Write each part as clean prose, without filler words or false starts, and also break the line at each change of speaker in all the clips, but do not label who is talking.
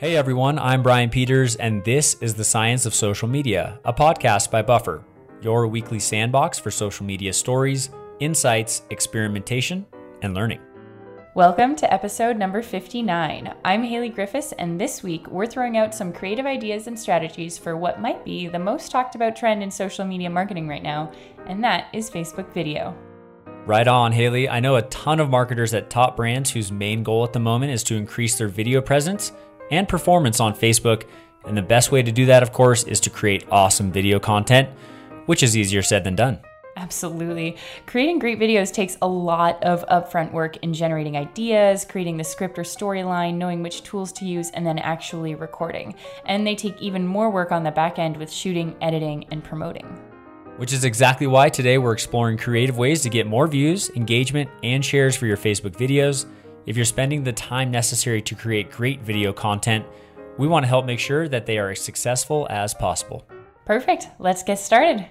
Hey everyone, I'm Brian Peters, and this is The Science of Social Media, a podcast by Buffer, your weekly sandbox for social media stories, insights, experimentation, and learning.
Welcome to episode number 59. I'm Haley Griffiths, and this week we're throwing out some creative ideas and strategies for what might be the most talked about trend in social media marketing right now, and that is Facebook video.
Right on, Haley. I know a ton of marketers at top brands whose main goal at the moment is to increase their video presence and performance on Facebook, and the best way to do that, of course, is to create awesome video content, which is easier said than done.
Absolutely. Creating great videos takes a lot of upfront work in generating ideas, creating the script or storyline, knowing which tools to use, and then actually recording. And they take even more work on the back end with shooting, editing, and promoting.
Which is exactly why today we're exploring creative ways to get more views, engagement, and shares for your Facebook videos. If you're spending the time necessary to create great video content, we want to help make sure that they are as successful as possible.
Perfect. Let's get started.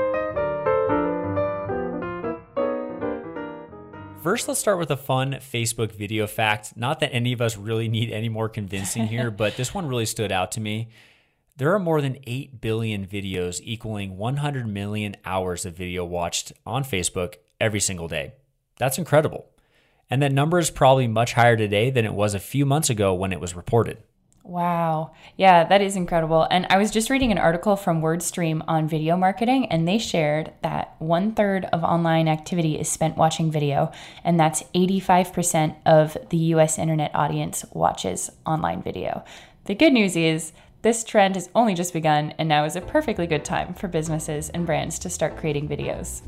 First, let's start with a fun Facebook video fact. Not that any of us really need any more convincing here, but this one really stood out to me. There are more than 8 billion videos equaling 100 million hours of video watched on Facebook every single day. That's incredible. And that number is probably much higher today than it was a few months ago when it was reported.
Wow. Yeah, that is incredible. And I was just reading an article from WordStream on video marketing, and they shared that 1/3 of online activity is spent watching video, and that's 85% of the US internet audience watches online video. The good news is this trend has only just begun, and now is a perfectly good time for businesses and brands to start creating videos.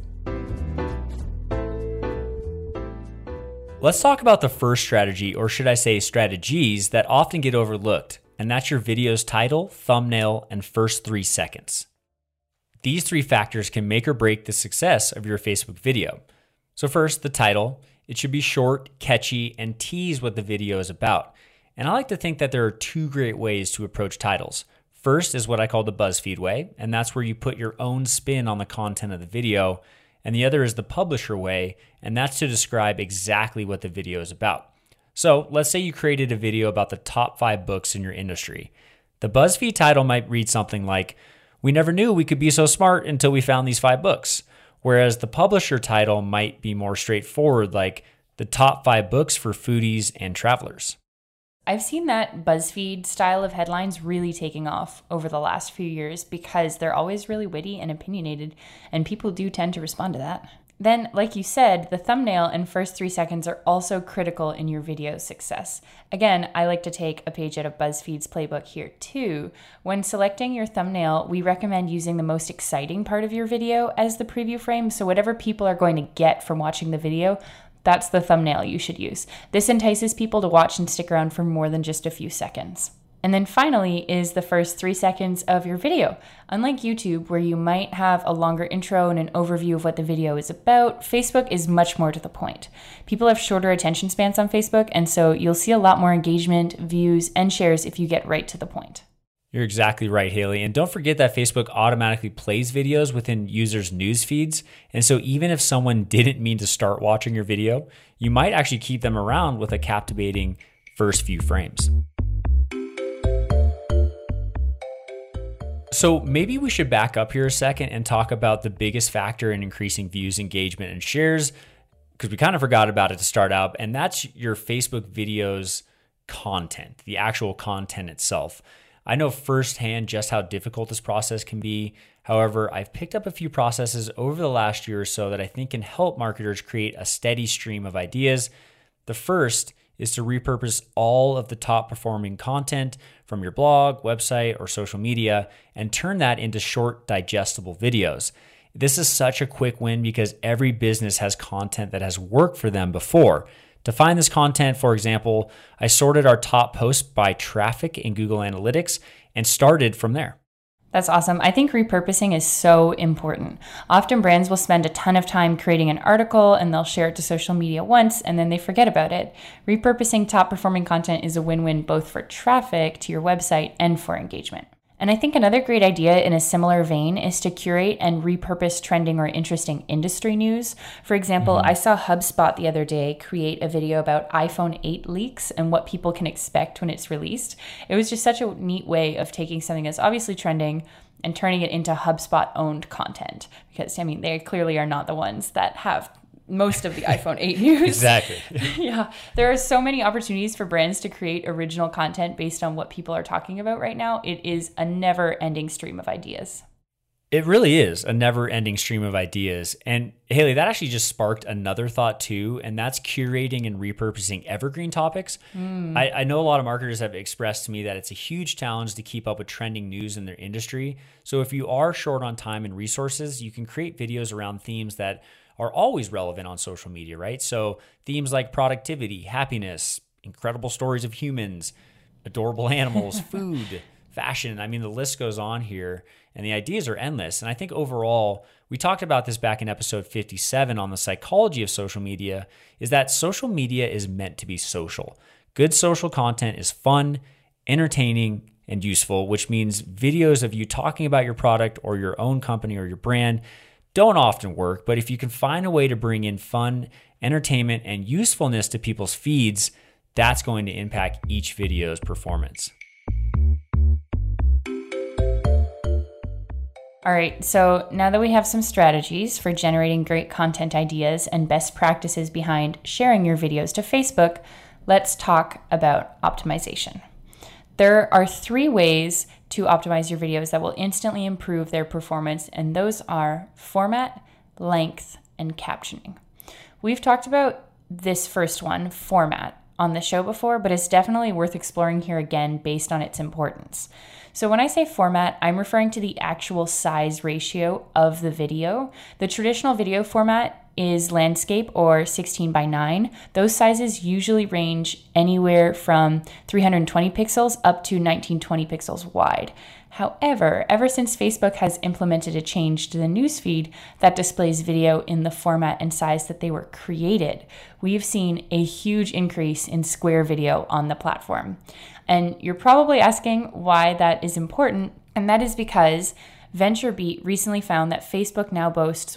Let's talk about the first strategy, or should I say strategies, that often get overlooked, and that's your video's title, thumbnail, and first 3 seconds. These 3 factors can make or break the success of your Facebook video. So first, the title. It should be short, catchy, and tease what the video is about. And I like to think that there are 2 great ways to approach titles. First is what I call the BuzzFeed way, and that's where you put your own spin on the content of the video. And the other is the publisher way, and that's to describe exactly what the video is about. So let's say you created a video about the top 5 books in your industry. The BuzzFeed title might read something like, "We never knew we could be so smart until we found these 5 books." Whereas the publisher title might be more straightforward, like "The top 5 books for foodies and travelers."
I've seen that BuzzFeed style of headlines really taking off over the last few years because they're always really witty and opinionated, and people do tend to respond to that. Then, like you said, the thumbnail and first 3 seconds are also critical in your video's success. Again, I like to take a page out of BuzzFeed's playbook here too. When selecting your thumbnail, we recommend using the most exciting part of your video as the preview frame, so whatever people are going to get from watching the video, that's the thumbnail you should use. This entices people to watch and stick around for more than just a few seconds. And then finally is the first 3 seconds of your video. Unlike YouTube, where you might have a longer intro and an overview of what the video is about, Facebook is much more to the point. People have shorter attention spans on Facebook, and so you'll see a lot more engagement, views, and shares if you get right to the point.
You're exactly right, Haley. And don't forget that Facebook automatically plays videos within users' news feeds. And so even if someone didn't mean to start watching your video, you might actually keep them around with a captivating first few frames. So maybe we should back up here a second and talk about the biggest factor in increasing views, engagement, and shares, because we kind of forgot about it to start out, and that's your Facebook video's content, the actual content itself. I know firsthand just how difficult this process can be. However, I've picked up a few processes over the last year or so that I think can help marketers create a steady stream of ideas. The first is to repurpose all of the top performing content from your blog, website, or social media and turn that into short, digestible videos. This is such a quick win because every business has content that has worked for them before. To find this content, for example, I sorted our top posts by traffic in Google Analytics and started from there.
That's awesome. I think repurposing is so important. Often brands will spend a ton of time creating an article and they'll share it to social media once and then they forget about it. Repurposing top performing content is a win-win both for traffic to your website and for engagement. And I think another great idea in a similar vein is to curate and repurpose trending or interesting industry news. For example, I saw HubSpot the other day create a video about iPhone 8 leaks and what people can expect when it's released. It was just such a neat way of taking something that's obviously trending and turning it into HubSpot-owned content. Because, I mean, they clearly are not the ones that have most of the iPhone 8 news.
Exactly.
Yeah. There are so many opportunities for brands to create original content based on what people are talking about right now. It is a never-ending stream of ideas.
It really is a never-ending stream of ideas. And Haley, that actually just sparked another thought too, and that's curating and repurposing evergreen topics. I know a lot of marketers have expressed to me that it's a huge challenge to keep up with trending news in their industry. So if you are short on time and resources, you can create videos around themes that are always relevant on social media, right? So themes like productivity, happiness, incredible stories of humans, adorable animals, food, fashion. I mean, the list goes on here and the ideas are endless. And I think overall, we talked about this back in episode 57 on the psychology of social media, is that social media is meant to be social. Good social content is fun, entertaining, and useful, which means videos of you talking about your product or your own company or your brand don't often work, but if you can find a way to bring in fun, entertainment, and usefulness to people's feeds, that's going to impact each video's performance.
All right, so now that we have some strategies for generating great content ideas and best practices behind sharing your videos to Facebook, let's talk about optimization. There are 3 ways to optimize your videos that will instantly improve their performance, and those are format, length, and captioning. We've talked about this first one, format, on the show before, but it's definitely worth exploring here again based on its importance. So when I say format, I'm referring to the actual size ratio of the video. The traditional video format is landscape or 16 by 9. Those sizes usually range anywhere from 320 pixels up to 1920 pixels wide. However, ever since Facebook has implemented a change to the newsfeed that displays video in the format and size that they were created, we've seen a huge increase in square video on the platform. And you're probably asking why that is important, and that is because VentureBeat recently found that Facebook now boasts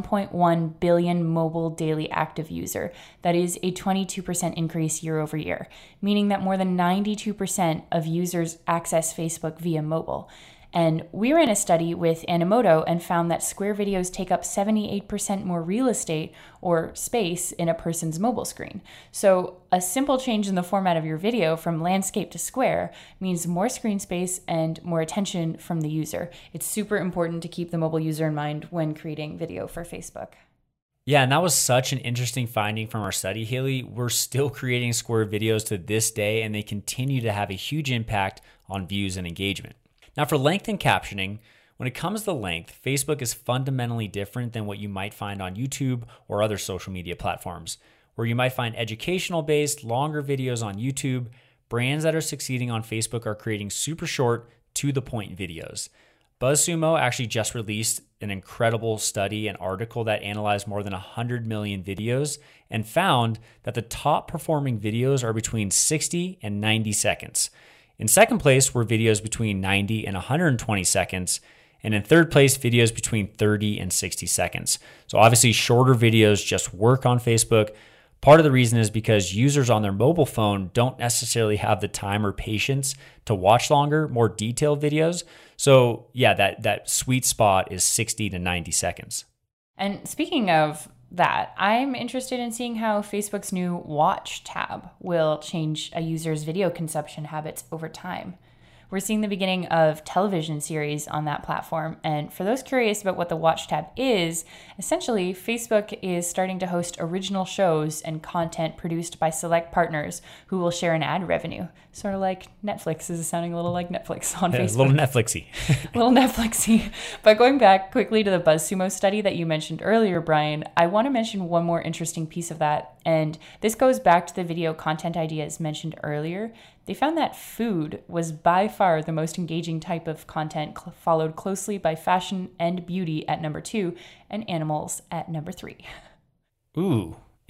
1.1 billion mobile daily active user. That is a 22% increase year over year, meaning that more than 92% of users access Facebook via mobile. And we ran a study with Animoto and found that square videos take up 78% more real estate or space in a person's mobile screen. So a simple change in the format of your video from landscape to square means more screen space and more attention from the user. It's super important to keep the mobile user in mind when creating video for Facebook.
Yeah, and that was such an interesting finding from our study, Haley. We're still creating square videos to this day, and they continue to have a huge impact on views and engagement. Now, for length and captioning, when it comes to length, Facebook is fundamentally different than what you might find on YouTube or other social media platforms, where you might find educational-based, longer videos on YouTube. Brands that are succeeding on Facebook are creating super short, to-the-point videos. BuzzSumo actually just released an incredible study and article that analyzed more than 100 million videos and found that the top performing videos are between 60 and 90 seconds. In second place were videos between 90 and 120 seconds. And in third place, videos between 30 and 60 seconds. So obviously shorter videos just work on Facebook. Part of the reason is because users on their mobile phone don't necessarily have the time or patience to watch longer, more detailed videos. So yeah, that sweet spot is 60 to 90 seconds.
And speaking of that, I'm interested in seeing how Facebook's new Watch tab will change a user's video consumption habits over time. We're seeing the beginning of television series on that platform. And for those curious about what the Watch tab is, essentially, Facebook is starting to host original shows and content produced by select partners who will share an ad revenue. Sort of like Netflix. This is sounding a little like Netflix on Facebook.
A little Netflixy.
Little Netflixy. But going back quickly to the BuzzSumo study that you mentioned earlier, Brian, I want to mention one more interesting piece of that. And this goes back to the video content ideas mentioned earlier. They found that food was by far the most engaging type of content, followed closely by fashion and beauty at number 2 and animals at number 3.
Ooh,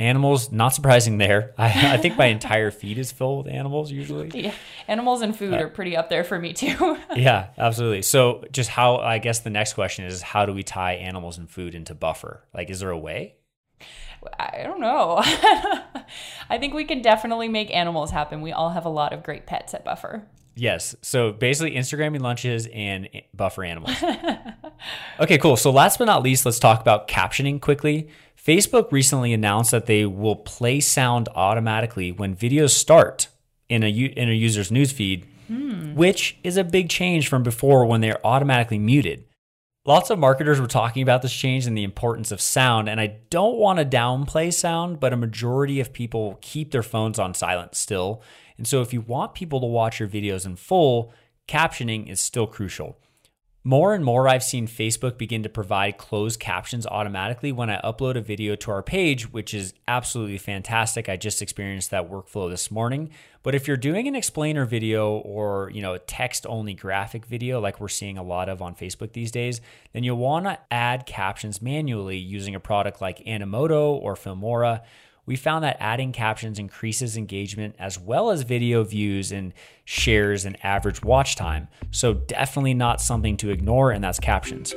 Animals, not surprising there. I think my entire feed is filled with animals usually.
Yeah, animals and food are pretty up there for me too.
Yeah, absolutely. So just how, I guess the next question is, how do we tie animals and food into Buffer? Like, is there a way?
I don't know. I think we can definitely make animals happen. We all have a lot of great pets at Buffer.
Yes. So basically Instagramming lunches and Buffer animals. Okay, cool. So last but not least, let's talk about captioning quickly. Facebook recently announced that they will play sound automatically when videos start in a user's newsfeed, which is a big change from before when they're automatically muted. Lots of marketers were talking about this change and the importance of sound, and I don't want to downplay sound, but a majority of people keep their phones on silent still. And so if you want people to watch your videos in full, captioning is still crucial. More and more, I've seen Facebook begin to provide closed captions automatically when I upload a video to our page, which is absolutely fantastic. I just experienced that workflow this morning. But if you're doing an explainer video or, a text-only graphic video like we're seeing a lot of on Facebook these days, then you'll want to add captions manually using a product like Animoto or Filmora. We found that adding captions increases engagement as well as video views and shares and average watch time. So definitely not something to ignore, and that's captions.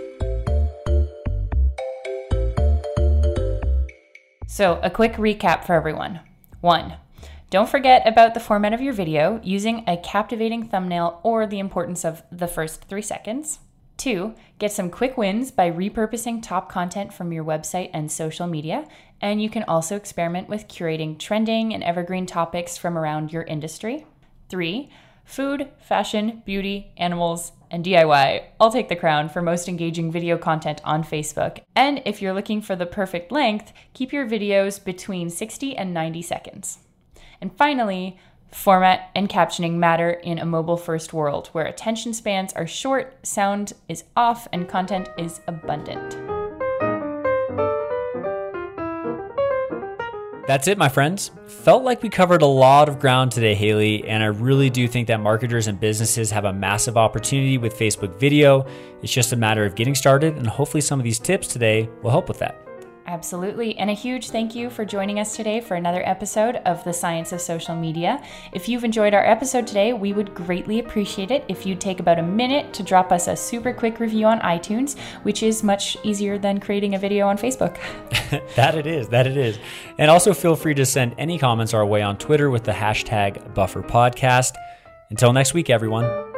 So a quick recap for everyone. 1, don't forget about the format of your video using a captivating thumbnail or the importance of the first 3 seconds. 2, get some quick wins by repurposing top content from your website and social media. And you can also experiment with curating trending and evergreen topics from around your industry. 3, food, fashion, beauty, animals, and DIY all take the crown for most engaging video content on Facebook. And if you're looking for the perfect length, keep your videos between 60 and 90 seconds. And finally, format and captioning matter in a mobile-first world where attention spans are short, sound is off, and content is abundant.
That's it, my friends. Felt like we covered a lot of ground today, Haley, and I really do think that marketers and businesses have a massive opportunity with Facebook video. It's just a matter of getting started, and hopefully some of these tips today will help with that.
Absolutely. And a huge thank you for joining us today for another episode of The Science of Social Media. If you've enjoyed our episode today, we would greatly appreciate it if you'd take about a minute to drop us a super quick review on iTunes, which is much easier than creating a video on Facebook.
That it is. And also feel free to send any comments our way on Twitter with the hashtag BufferPodcast. Until next week, everyone.